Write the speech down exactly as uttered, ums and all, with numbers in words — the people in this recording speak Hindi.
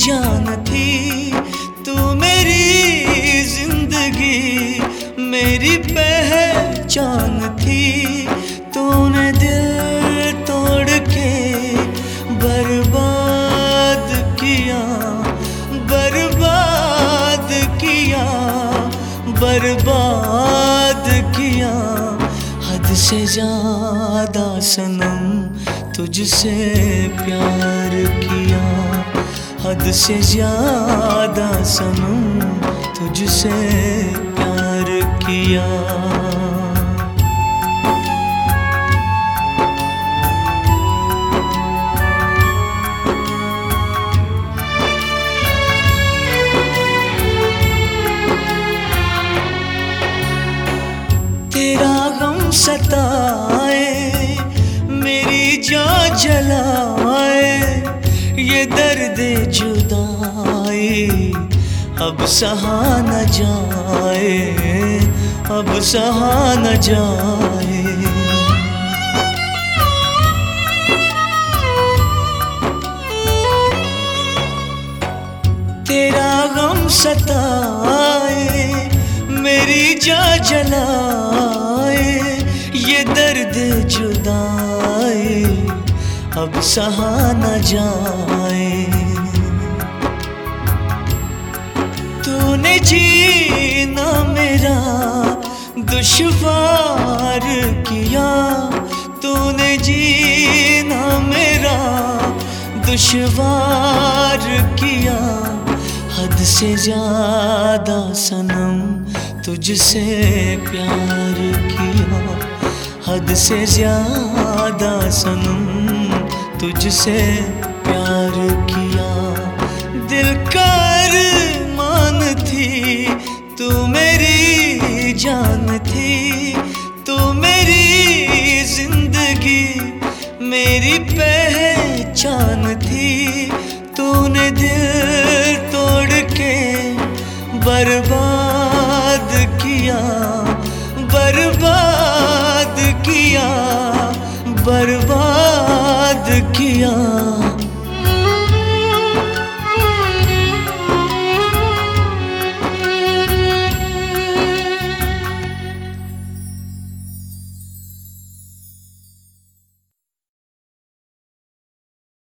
जान थी, तू मेरी जिंदगी मेरी पहचान थी। तूने दिल तोड़ के बर्बाद किया, बर्बाद किया, बर्बाद किया। हद से ज्यादा सनम तुझसे प्यार किया, हद से ज्यादा सनम तुझसे प्यार किया। तेरा गम सताए, मेरी जान जलाए, ये दर्द जुदाई अब सहा न जाए, अब सहा न जाए। तेरा गम सताए, मेरी जान जलाए, ये दर्द जुदाई अब सहा न जाए। तूने जीना मेरा दुश्वार किया, तूने जीना मेरा दुश्वार किया। हद से ज्यादा सनम तुझसे प्यार किया, हद से ज्यादा सनम तुझसे प्यार किया। दिल का अरमान थी, तू मेरी जान थी, तू मेरी जिंदगी मेरी पहचान थी। तूने दिल तोड़ के बर्बाद किया, बर्बाद किया, बर्बाद